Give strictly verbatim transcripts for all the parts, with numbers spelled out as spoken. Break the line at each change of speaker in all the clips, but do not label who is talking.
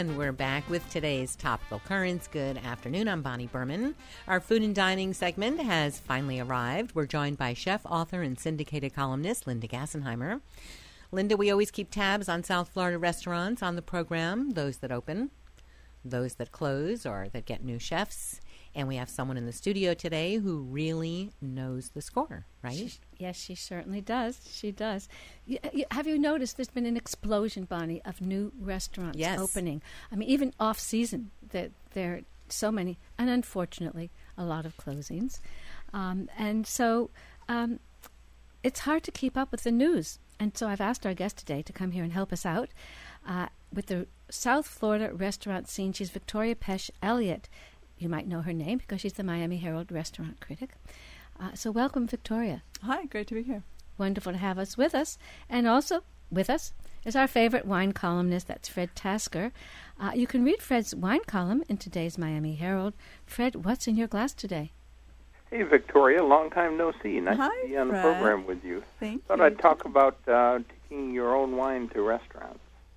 And we're back with today's topical currents. Good afternoon. I'm Bonnie Berman. Our food and dining segment has finally arrived. We're joined by chef, author, and syndicated columnist Linda Gassenheimer. Linda, we always keep tabs on South Florida restaurants on the program, those that open, those that close, or that get new chefs. And we have someone in the studio today who really knows the score, right?
She, yes, she certainly does. She does. Y- y- have you noticed there's been an explosion, Bonnie, of new restaurants
yes.
opening? I mean, even off-season, that there are so many, and unfortunately, a lot of closings. Um, and so um, it's hard to keep up with the news. And so I've asked our guest today to come here and help us out uh, with the South Florida restaurant scene. She's Victoria Pesch Elliott. You might know her name because she's the Miami Herald restaurant critic. Uh, so welcome, Victoria.
Hi, great to be here.
Wonderful to have us with us. And also with us is our favorite wine columnist, that's Fred Tasker. Uh, you can read Fred's wine column in today's Miami Herald. Fred, what's in your glass today?
Hey, Victoria, long time no see. Nice
Hi,
to be on
Fred.
the program with you.
Thank
Thought
you.
I'd talk about uh, taking your own wine to restaurants.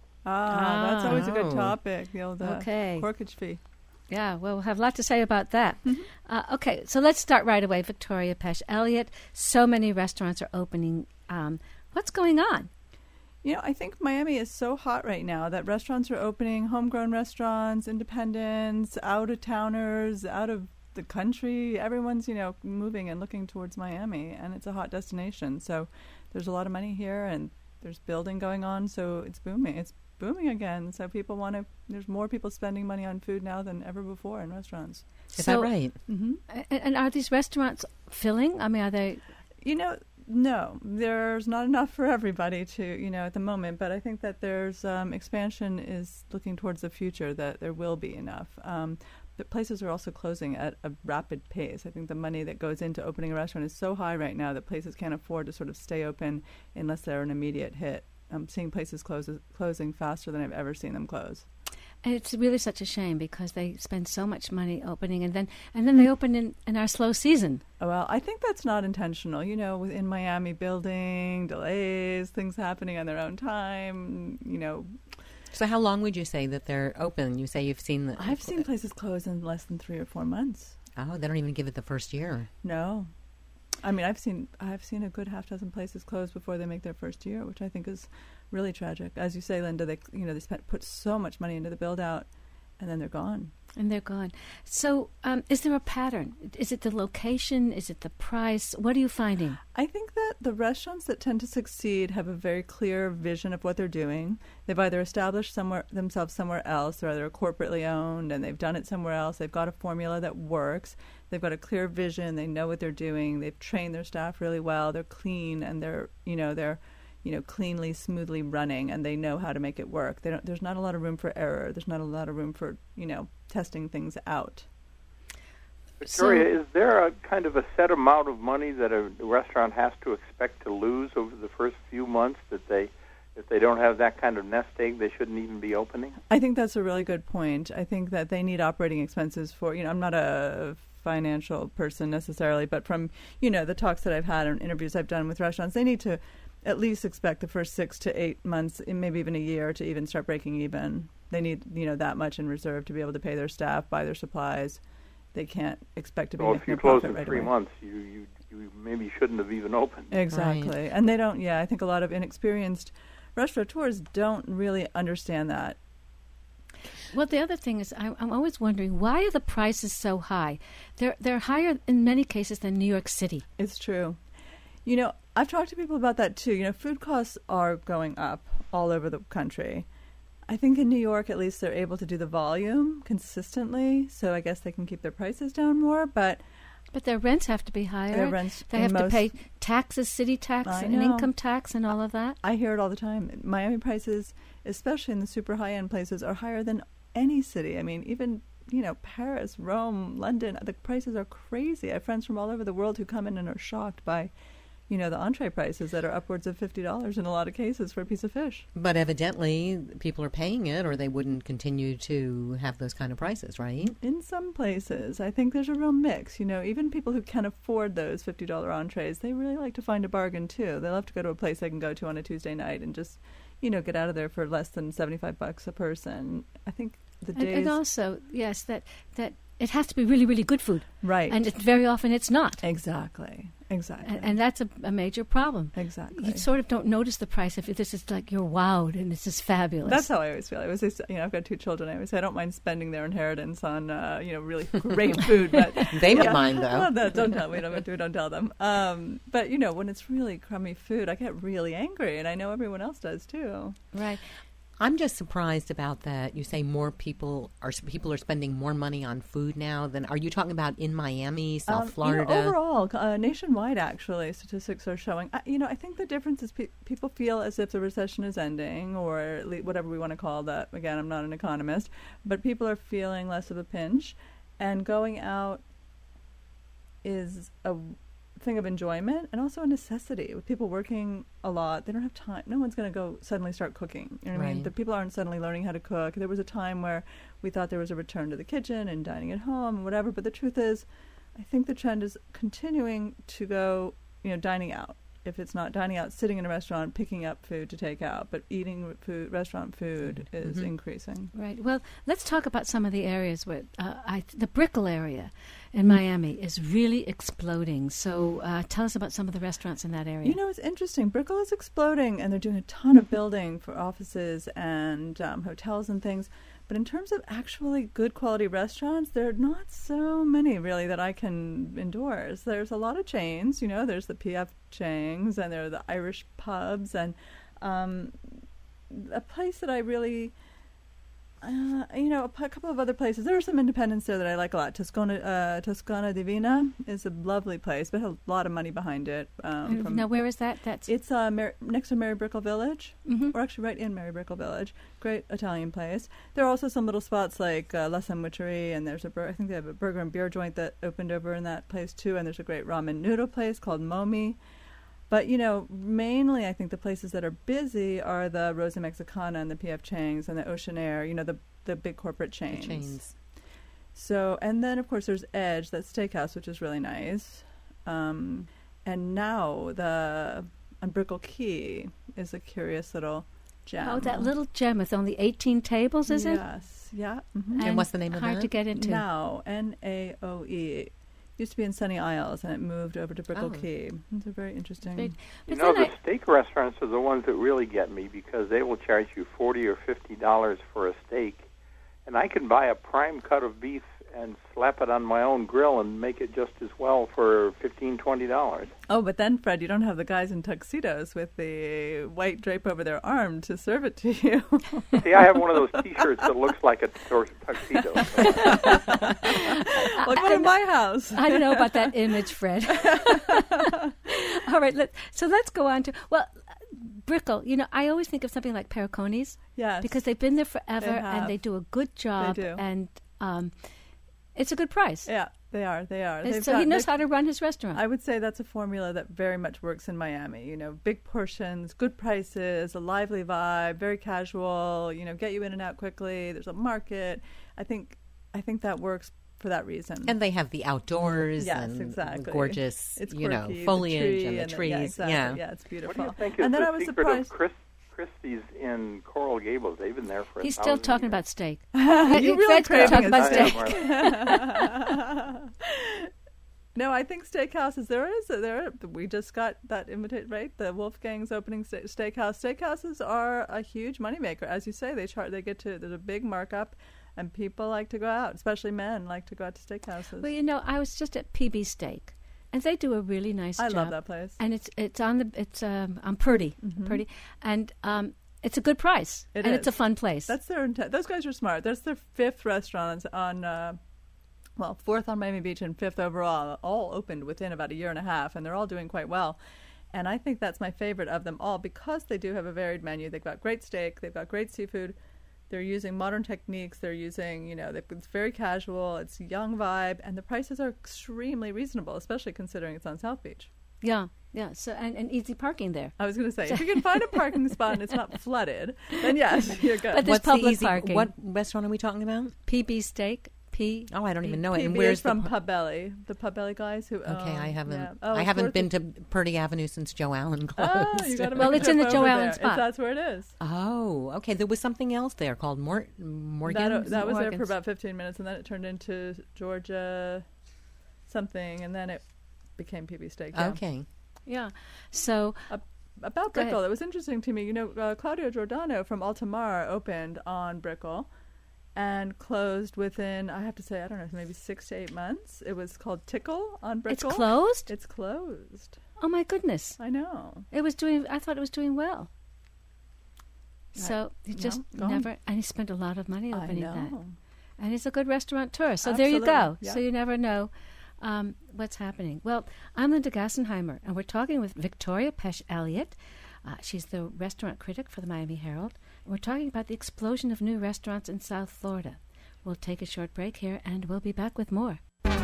Ah, that's always a good
Oh.
topic, the old uh,
Okay.
corkage fee.
Yeah, well, we'll have a lot to say about that.
Mhm.
Uh, okay, so let's start right away. Victoria Pesch Elliott, so many restaurants are opening. Um, what's going on?
You know, I think Miami is so hot right now that restaurants are opening, homegrown restaurants, independents, out-of-towners, out of the country. Everyone's, you know, moving and looking towards Miami, and it's a hot destination. So there's a lot of money here, and there's building going on, so it's booming. It's booming again. So people want to, there's more people spending money on food now than ever before in restaurants.
Is
So-
that right?
Mm-hmm.
And, and are these restaurants filling? I mean, are they...
You know, no, there's not enough for everybody to, you know, at the moment. But I think that there's um, expansion is looking towards the future, that there will be enough. Um, but places are also closing at a rapid pace. I think the money that goes into opening a restaurant is so high right now that places can't afford to sort of stay open unless they're an immediate hit. I'm seeing places close, closing faster than I've ever seen them close.
And it's really such a shame because they spend so much money opening, and then and then they open in, in our slow season.
Oh, well, I think that's not intentional. You know, in Miami, building, delays, things happening on their own time, you know.
So how long would you say that they're open? You say you've seen the...
I've seen places close in less than three or four months.
Oh, they don't even give it the first year.
No. I mean, I've seen I've seen a good half dozen places close before they make their first year, which I think is really tragic. As you say, Linda, they you know they spent put so much money into the build out, and then they're gone.
And they're gone. So um, is there a pattern? Is it the location? Is it the price? What are you finding?
I think that the restaurants that tend to succeed have a very clear vision of what they're doing. They've either established somewhere themselves somewhere else, or they're corporately owned, and they've done it somewhere else. They've got a formula that works. They've got a clear vision. They know what they're doing. They've trained their staff really well. They're clean, and they're you know they're you know cleanly, smoothly running, and they know how to make it work. They don't. There's not a lot of room for error. There's not a lot of room for you know testing things out.
Victoria,
So-
is there a kind of a set amount of money that a restaurant has to expect to lose over the first few months that they, if they don't have that kind of nest egg, they shouldn't even be opening?
I think that's a really good point. I think that they need operating expenses for, you know, I'm not a financial person necessarily, but from, you know, the talks that I've had and interviews I've done with restaurants, they need to at least expect the first six to eight months, maybe even a year, to even start breaking even. They need, you know, that much in reserve to be able to pay their staff, buy their supplies. They can't expect to be
Well,
making
if you
a
close
profit
in
right
three
away.
months, you, you you maybe shouldn't have even opened.
Exactly.
Right.
And they don't, yeah, I think a lot of inexperienced restaurateurs don't really understand that.
Well, the other thing is, I, I'm always wondering, why are the prices so high? They're they're higher in many cases than New York City.
It's true. You know, I've talked to people about that too. You know, food costs are going up all over the country. I think in New York, at least, they're able to do the volume consistently, so I guess they can keep their prices down more. But
But their rents have to be higher.
Their rents
they
in
have to
most-
pay taxes, city tax,
I
and
know.
income tax, and all of that.
I hear it all the time. Miami prices, especially in the super high-end places, are higher than any city. I mean, even, you know, Paris, Rome, London, the prices are crazy. I have friends from all over the world who come in and are shocked by, you know, the entree prices that are upwards of fifty dollars in a lot of cases for a piece of fish.
But evidently, people are paying it, or they wouldn't continue to have those kind of prices, right?
In some places, I think there's a real mix. You know, even people who can afford those fifty dollars entrees, they really like to find a bargain too. They love to go to a place they can go to on a Tuesday night and just, you know, get out of there for less than seventy-five bucks a person. I think the
And,
days...
and also, yes, that, that it has to be really, really good food.
Right.
And it, very often it's not.
Exactly. Exactly.
And, and that's a, a major problem.
Exactly.
You sort of don't notice the price if this is like you're wowed and this is fabulous.
That's how I always feel. I always say, you know, I've got two children. I always say I don't mind spending their inheritance on, uh, you know, really great food. But
They might
yeah.
mind, though.
Well, no, don't tell me. Don't, don't tell them. Um, but, you know, when it's really crummy food, I get really angry. And I know everyone else does, too.
right.
I'm just surprised about that. You say more people are people are spending more money on food now than. Are you talking about in Miami, South
Um,
Florida?
You know, overall, uh, nationwide, actually, statistics are showing. Uh, you know, I think the difference is pe- people feel as if the recession is ending, or at least whatever we want to call that. Again, I'm not an economist, but people are feeling less of a pinch, and going out is a thing of enjoyment and also a necessity. With people working a lot, they don't have time. No one's going to go suddenly start cooking. You know what I mean?
Right.
The people aren't suddenly learning how to cook. There was a time where we thought there was a return to the kitchen and dining at home and whatever, but the truth is, I think the trend is continuing to go, you know, dining out. If it's not dining out, sitting in a restaurant, picking up food to take out, but eating food, restaurant food is
Mhm.
increasing.
Right. Well, let's talk about some of the areas where uh, I, the Brickell area in Miami is really exploding. So uh, tell us about some of the restaurants in that area.
You know, it's interesting. Brickell is exploding, and they're doing a ton of building for offices and um, hotels and things. But in terms of actually good quality restaurants, there are not so many really that I can endorse. There's a lot of chains, you know, there's the P F Chang's and there are the Irish pubs, and um, a place that I really, uh, you know, a, p- a couple of other places. There are some independents there that I like a lot. Toscana, uh, Toscana Divina is a lovely place, but has a lot of money behind it. Um,
Uh,
from
now, where is that? That's
It's uh, Mar- next to Mary Brickell Village.
Mhm.
We're actually right in Mary Brickell Village. Great Italian place. There are also some little spots like uh, La Sandwichery, and there's a bur- I think they have a burger and beer joint that opened over in that place too. And there's a great ramen noodle place called Momi. But you know, mainly I think the places that are busy are the Rosa Mexicana and the P F Chang's and the Ocean Air. You know, the the big corporate
The
chains.
chains.
So, and then of course there's Edge, that steakhouse, which is really nice. Um, and now the on Brickell Key is a curious little gem.
oh, that little gem with only eighteen tables, is it?
Yes. Yeah. Mm-hmm.
And what's the name of
hard
that?
to get into.
Now, N A O E. Used to be in Sunny Isles, and it moved over to Brickell
Oh.
Key. It's a very interesting.
Great.
You
But
know,
then
the steak restaurants are the ones that really get me because they will charge you forty or fifty dollars for a steak, and I can buy a prime cut of beef and slap it on my own grill and make it just as well for fifteen, twenty dollars.
Oh, but then, Fred, you don't have the guys in tuxedos with the white drape over their arm to serve it to you.
See, I have one of those T-shirts that looks like a tor- tuxedo.
Like one in my house.
I don't know about that image, Fred. All right, let, so let's go on to, well, Brickell, you know, I always think of something like Periconi's
Yes.
because they've been there forever
They have.
and they do a good job.
do.
And um, it's a good price.
Yeah, they are. They are.
And
They've
so he
got-
knows
they've-
how to run his restaurant.
I would say that's a formula that very much works in Miami. You know, big portions, good prices, a lively vibe, very casual. You know, get you in and out quickly. There's a market. I think, I think that works for that reason.
And they have the outdoors
Yes,
and
exactly.
the gorgeous,
It's
you know,
quirky, the
foliage
tree
and the
and the-
trees.
yeah, exactly.
Yeah.
Yeah, it's beautiful.
What do you think is
and then
the
I was
secret
surprised.
of Chris, Christie's in Coral Gables? They've been there for a
He's still
thousand
talking
years.
about steak.
you really
Fred's going to talk
craving
about
a
I am,
steak.
Marla.
No, I think steakhouses. There is there. We just got that invitation, right? The Wolfgang's opening sta- steakhouse. Steakhouses are a huge moneymaker, as you say. They chart. They get to. There's a big markup, and people like to go out, especially men like to go out to steakhouses.
Well, you know, I was just at P B Steak, and they do a really nice
I
job.
love that place.
And it's it's on the it's um on Purdy, Purdy, and um it's a good price,
It
and
is.
it's a fun place.
That's their intent. Those guys are smart. That's their fifth restaurant on, uh, well, fourth on Miami Beach and fifth overall. All opened within about a year and a half, and they're all doing quite well. And I think that's my favorite of them all because they do have a varied menu. They've got great steak. They've got great seafood. They're using modern techniques. They're using, you know, they've- it's very casual. It's a young vibe, and the prices are extremely reasonable, especially considering it's on South Beach.
yeah, yeah. So and, and easy parking there.
I was going to say, if you can find a parking spot and it's not flooded, then yes, you're good.
But there's
What's the
public
easy,
parking.
What restaurant are we talking about?
P B Steak, P.
Oh, I don't even know it.
P B
And where's
is from
the
Pub Belly, the Pub Belly guys who.
Okay,
own,
I haven't.
Yeah. Oh,
I
it's
haven't
worth
been
it.
to Purdy Avenue since Joe Allen closed.
Oh, you got to
Well, it's in the Joe Allen
there.
spot.
If that's where it is.
Oh, okay. There was something else there called Mort Morgan.
That, that was there for
Morgan's.
about fifteen minutes, and then it turned into Georgia something, and then it became P B Steak. Yeah.
Okay.
Yeah. So
About
Go ahead.
Brickell, it was interesting to me. You know, uh, Claudio Giordano from Altamar opened on Brickell and closed within, I have to say, I don't know, maybe six to eight months. It was called Tickle on Brickell.
it's closed?
It's closed.
Oh, my goodness.
I know.
It was doing, I thought it was doing well. So he
no,
just
go on.
never, and he spent a lot of money
I
opening
know.
that. And he's a good restaurateur. So there you go.
Absolutely, yeah.
So you never know um, what's happening. Well, I'm Linda Gassenheimer, and we're talking with Victoria Pesch Elliott. Uh, she's the restaurant critic for the Miami Herald. And we're talking about the explosion of new restaurants in South Florida. We'll take a short break here, and we'll be back with more.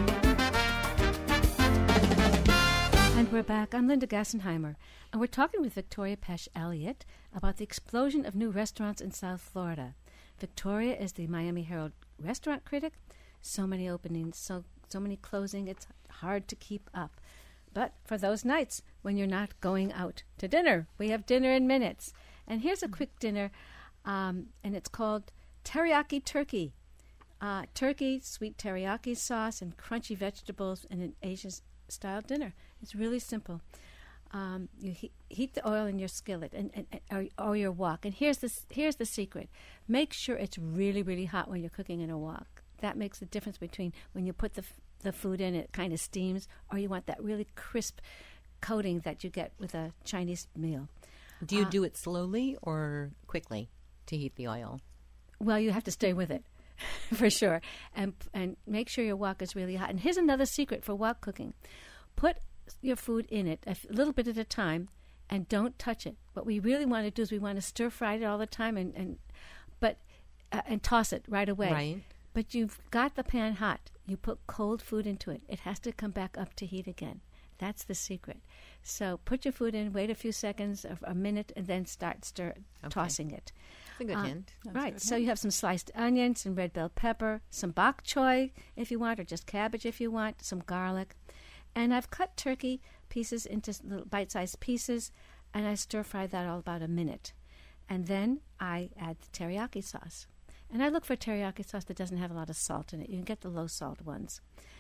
And we're back. I'm Linda Gassenheimer, and we're talking with Victoria Pesch Elliott about the explosion of new restaurants in South Florida. Victoria is the Miami Herald restaurant critic. So many openings, so so many closing, it's hard to keep up. But for those nights when you're not going out to dinner, we have dinner in minutes. And here's a quick dinner, um, and it's called teriyaki turkey. Uh, turkey, sweet teriyaki sauce, and crunchy vegetables in an Asian-style dinner. It's really simple. Um, you he- heat the oil in your skillet and, and, and or, or your wok. And here's the s- here's the secret: make sure it's really really hot when you're cooking in a wok. That makes the difference between when you put the f- the food in, it kind of steams, or you want that really crisp coating that you get with a Chinese meal.
Do you
Uh,
do it slowly or quickly to heat the oil?
Well, you have to stay with it, for sure, and and make sure your wok is really hot. And here's another secret for wok cooking: put your food in it a f- little bit at a time, and don't touch it. What we really want to do is we want to stir fry it all the time, and and but uh, and toss it right away.
Right.
But you've got the pan hot. You put cold food into it. It has to come back up to heat again. That's the secret. So put your food in, wait a few seconds, a, a minute, and then start stir tossing it.
That's a good
Uh,
hint.
Right. So you have some sliced onions, some red bell pepper, some bok choy if you want, or just cabbage if you want, some garlic. And I've cut turkey pieces into s- little bite-sized pieces, and I stir-fry that all about a minute. And then I add the teriyaki sauce. And I look for teriyaki sauce that doesn't have a lot of salt in it. You can get the low-salt ones.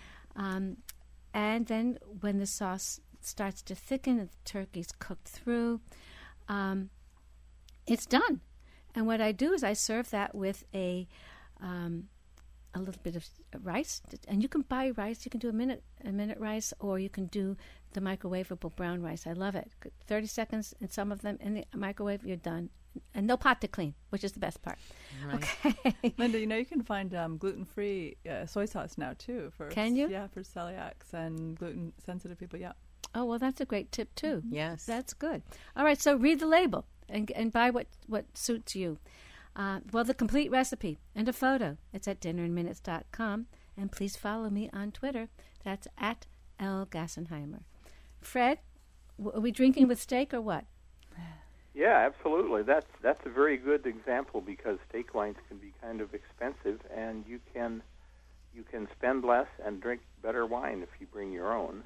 Um, and then when the sauce starts to thicken and the turkey's cooked through, um, it's done. And what I do is I serve that with a um, a little bit of rice, and you can buy rice. You can do a minute a minute rice, or you can do the microwavable brown rice. I love it. Thirty seconds in some of them in the microwave, you're done, and no pot to clean, which is the best part.
Right.
Okay.
Linda, you know you can find um, gluten-free uh, soy sauce now too. For
Can you?
Yeah, for celiacs and gluten-sensitive people. Yeah.
Oh well, that's a great tip too.
Yes.
That's good. All right, so read the label and and buy what, what suits you. Uh, well, the complete recipe and a photo. It's at dinner in minutes dot com. And please follow me on Twitter. That's at L. Gassenheimer. Fred, w- are we drinking with steak or what?
Yeah, absolutely. That's that's a very good example because steak wines can be kind of expensive, and you can you can spend less and drink better wine if you bring your own.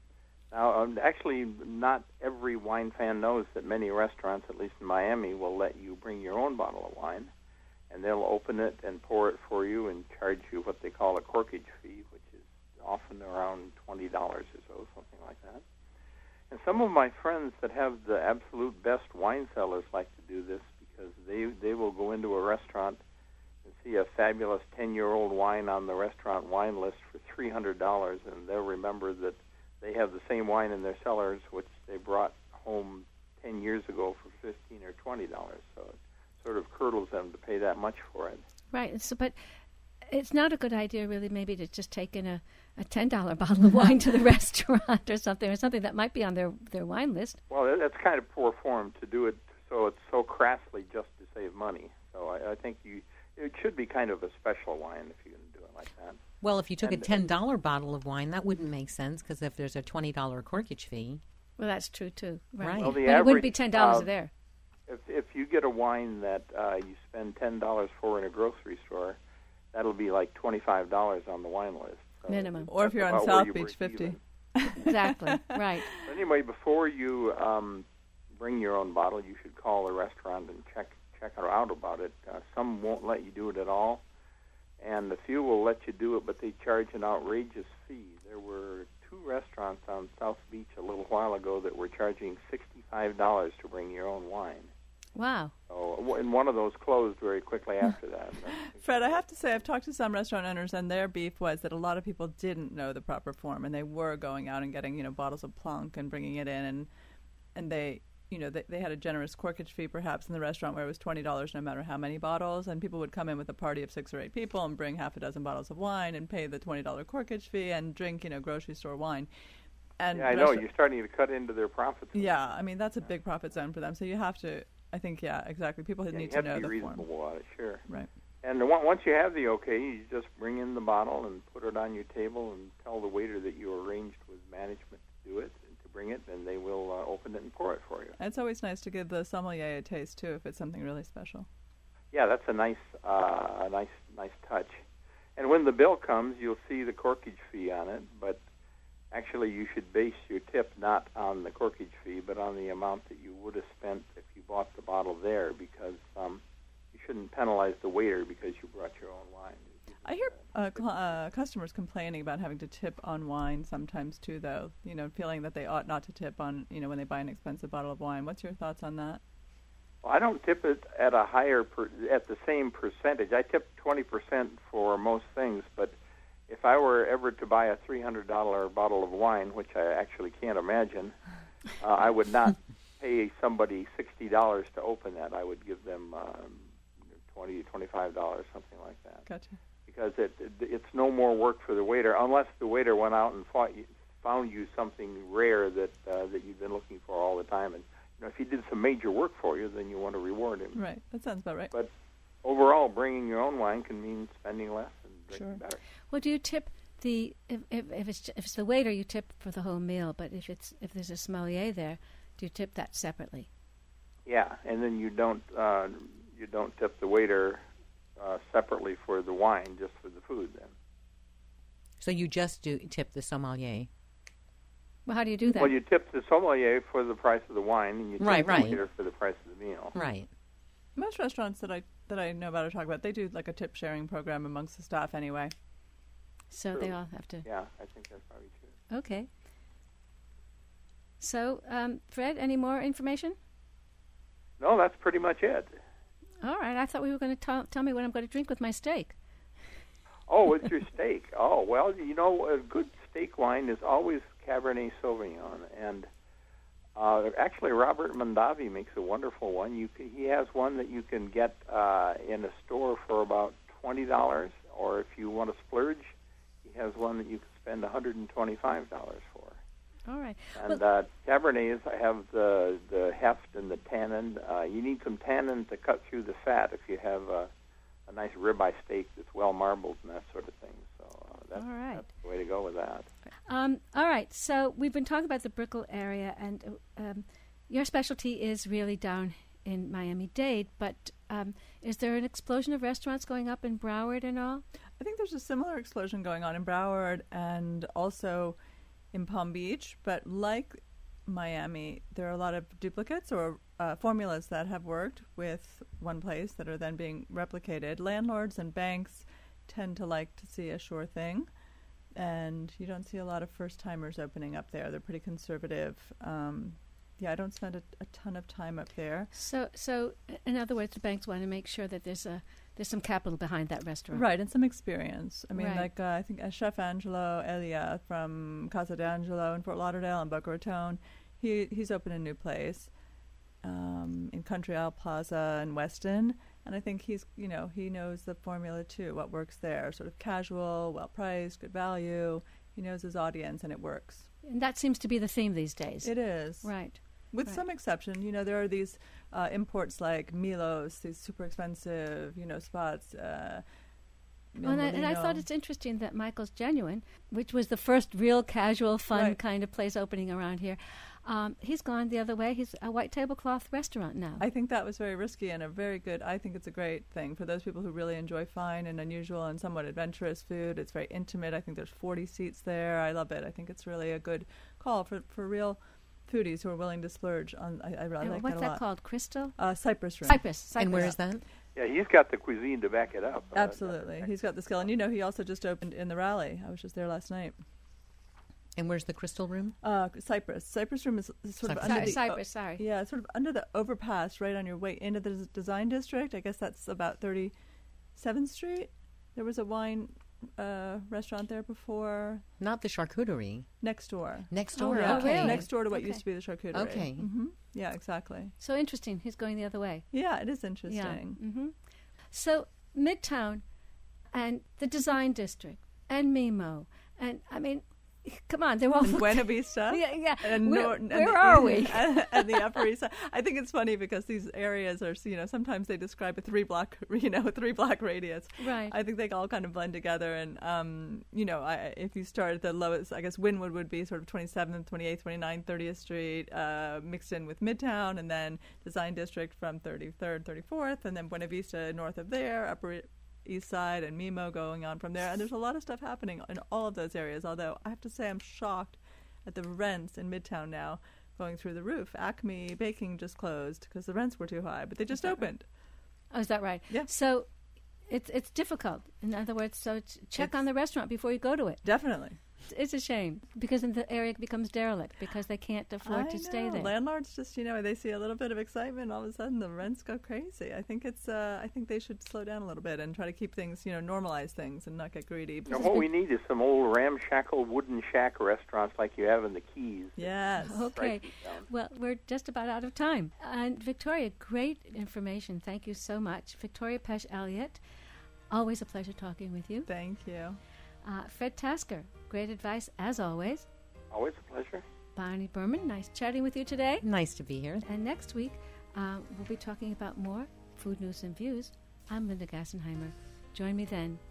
Now, um, actually, not every wine fan knows that many restaurants, at least in Miami, will let you bring your own bottle of wine, and they'll open it and pour it for you and charge you what they call a corkage fee, which is often around twenty dollars or so, something like that. And some of my friends that have the absolute best wine cellars like to do this because they, they will go into a restaurant and see a fabulous ten-year-old wine on the restaurant wine list for three hundred dollars, and they'll remember that they have the same wine in their cellars, which they brought home ten years ago for fifteen or twenty dollars. So it sort of curdles them to pay that much for it.
Right. So, but it's not a good idea, really, maybe to just take in a, a ten dollar bottle of wine to the restaurant or something, or something that might be on their, their wine list.
Well, that- that's kind of poor form to do it so it's so crassly just to save money. So I, I think you it should be kind of a special wine if you can do it like that.
Well, if you took
And-
a ten dollar bottle of wine, that wouldn't make sense because if there's a twenty dollar corkage fee.
Well, that's true, too. Right.
Right.
Well, the
but it wouldn't
average,
be ten dollars
uh,
there.
If if you get a wine that uh, you spend ten dollars for in a grocery store, that'll be like twenty-five dollars on the wine list. So
Minimum.
Or if you're on
about
South
where you
Beach,
break
fifty.
even.
Exactly. Right.
Anyway, before you um, bring your own bottle, you should call the restaurant and check check out about it. Uh, some won't let you do it at all, and a few will let you do it, but they charge an outrageous fee. There were two restaurants on South Beach a little while ago that were charging sixty-five dollars to bring your own wine.
Wow.
So, and one of those closed very quickly after that.
Fred, I have to say, I've talked to some restaurant owners, and their beef was that a lot of people didn't know the proper form, and they were going out and getting, you know, bottles of Plunk and bringing it in, and and they, you know, they, they had a generous corkage fee perhaps in the restaurant where it was twenty dollars no matter how many bottles, and people would come in with a party of six or eight people and bring half a dozen bottles of wine and pay the twenty dollars corkage fee and drink, you know, grocery store wine. And
yeah, I know. You're starting to cut into their profits.
Yeah, I mean, that's a big profit zone for them, so you have to... I think, yeah, exactly. People
yeah,
need
you
to know
have to be
the form.
reasonable about it, sure.
Right.
And the one, once you have the okay, you just bring in the bottle and put it on your table and tell the waiter that you arranged with management to do it and to bring it, and they will uh, open it and pour it for you.
It's always nice to give the sommelier a taste, too, if it's something really special.
Yeah, that's a nice, uh, a nice, nice touch. And when the bill comes, you'll see the corkage fee on it, but actually, you should base your tip not on the corkage fee, but on the amount that you would have spent if you bought the bottle there, because um, you shouldn't penalize the waiter because you brought your own wine.
I hear uh, cl- uh, customers complaining about having to tip on wine sometimes, too, though, you know, feeling that they ought not to tip on, you know, when they buy an expensive bottle of wine. What's your thoughts on that?
Well, I don't tip it at a higher, per- at the same percentage. I tip twenty percent for most things, but if I were ever to buy a three hundred dollars bottle of wine, which I actually can't imagine, uh, I would not pay somebody sixty dollars to open that. I would give them um, twenty dollars, twenty-five dollars, something like that.
Gotcha.
Because it, it it's no more work for the waiter, unless the waiter went out and fought you, found you something rare that uh, that you've been looking for all the time. And you know, if he did some major work for you, then you want to reward him.
Right. That sounds about right.
But overall, bringing your own wine can mean spending less and drinking
Sure.
better.
Well, do you tip the if, if if it's if it's the waiter, you tip for the whole meal, but if it's if there's a sommelier there, do you tip that separately?
Yeah, and then you don't uh, you don't tip the waiter uh, separately for the wine, just for the food. Then.
So you just do tip the sommelier.
Well, how do you do that?
Well, you tip the sommelier for the price of the wine, and you tip
Right,
the
right.
waiter for the price of the meal.
Right.
Most restaurants that I that I know about or talk about, they do like a tip sharing program amongst the staff anyway.
So
True.
they all have to.
Yeah, I think that's probably true.
Okay. So, um, Fred, any more information?
No, that's pretty much it.
All right. I thought we were going to tell me what I'm going to drink with my steak.
Oh, it's your steak. Oh, well, you know, a good steak wine is always Cabernet Sauvignon, and uh, actually, Robert Mondavi makes a wonderful one. You can, he has one that you can get uh, in a store for about twenty dollars, or if you want to splurge, he has one that you can spend one hundred twenty-five dollars for.
All right.
And
Well-
uh, Cabernets have the the heft and the tannin. Uh, you need some tannin to cut through the fat if you have a, a nice ribeye steak that's well marbled and that sort of thing. So uh, that's,
All right.
that's the way to go with that.
Um, all right. So we've been talking about the Brickell area, and um, your specialty is really down in Miami-Dade, but um, is there an explosion of restaurants going up in Broward and all?
I think there's a similar explosion going on in Broward and also in Palm Beach, but like Miami, there are a lot of duplicates or uh, formulas that have worked with one place that are then being replicated. Landlords and banks tend to like to see a sure thing, and you don't see a lot of first-timers opening up there. They're pretty conservative. Um, yeah, I don't spend a, a ton of time up there.
So, so in other words, the banks want to make sure that there's a there's some capital behind that restaurant,
Right, and some experience. I mean,
Right.
like uh, I think uh, Chef Angelo Elia from Casa d'Angelo in Fort Lauderdale and Boca Raton, he he's opened a new place um, in Country Isle Plaza in Weston, and I think he's you know he knows the formula too, what works there, sort of casual, well priced, good value. He knows his audience, and it works.
and that seems to be the theme these days.
It is.
Right.
With
Right.
some exception, you know, there are these uh, imports like Milos, these super expensive, you know, spots. Uh,
Well, and, I, and I thought
Molino.
it's interesting that Michael's Genuine, which was the first real casual, fun
Right.
kind of place opening around here, Um, he's gone the other way. He's a white tablecloth restaurant now.
I think that was very risky and a very good, I think it's a great thing for those people who really enjoy fine and unusual and somewhat adventurous food. It's very intimate. I think there's forty seats there. I love it. I think it's really a good call for, for real foodies who are willing to splurge on. I, I really
And
like
what's
that a
that
lot.
called? Crystal?
Uh, Cypress Room.
Cypress. Cypress.
And where is that?
Yeah, he's got the cuisine to back it up. Uh,
Absolutely. He's got the skill. And you know, he also just opened in the Raleigh. I was just there last night.
And where's the Crystal Room?
Uh, Cypress. Cypress Room is is sort
Cypress.
of under
Cy-
the
Cypress, sorry.
yeah, sort of under the overpass, right on your way into the design district. I guess that's about thirty-seventh Street. There was a wine uh, restaurant there before.
Not the charcuterie.
Next door.
Next
Oh,
door.
yeah.
Okay.
really?
Next door to what
Okay.
used to be the charcuterie.
Okay.
hmm Yeah, exactly.
So interesting. He's going the other way.
Yeah, it is interesting.
Yeah. hmm So Midtown and the Design District and MIMO and I mean, come on, they're all
And Buena Vista.
Yeah, yeah.
And
Where-
Nor- and
where
the-
are we?
and, and the Upper East Side. I think it's funny because these areas are, you know, sometimes they describe a three block, you know, a three block radius.
Right.
I think they all kind of blend together. And, um, you know, I, if you start at the lowest, I guess Wynwood would be sort of twenty-seventh, twenty-eighth, twenty-ninth, thirtieth Street, uh, mixed in with Midtown, and then Design District from thirty-third, thirty-fourth, and then Buena Vista north of there, Upper East Side and MIMO going on from there. And there's a lot of stuff happening in all of those areas, although I have to say I'm shocked at the rents in Midtown now going through the roof. Acme Baking just closed because the rents were too high, but they just opened.
Oh, is that right?
Yeah.
So it's it's difficult. In other words, so ch- check
It's-
on the restaurant before you go to it.
Definitely.
It's a shame because then the area becomes derelict because they can't afford
I
to stay
know.
there.
Landlords just, you know, they see a little bit of excitement, all of a sudden the rents go crazy. I think it's, uh, I think they should slow down a little bit and try to keep things, you know, normalize things and not get greedy.
Now, what we need is some old ramshackle wooden shack restaurants like you have in the Keys.
Yes.
Okay.
Prices down.
Well, we're just about out of time. And Victoria, great information. Thank you so much. Victoria Pesch Elliott, always a pleasure talking with you.
Thank you.
Uh, Fred Tasker, great advice as always.
Always a pleasure.
Bonnie Berman, nice chatting with you today.
Nice to be here.
And next week, uh, we'll be talking about more food news and views. I'm Linda Gassenheimer. Join me then.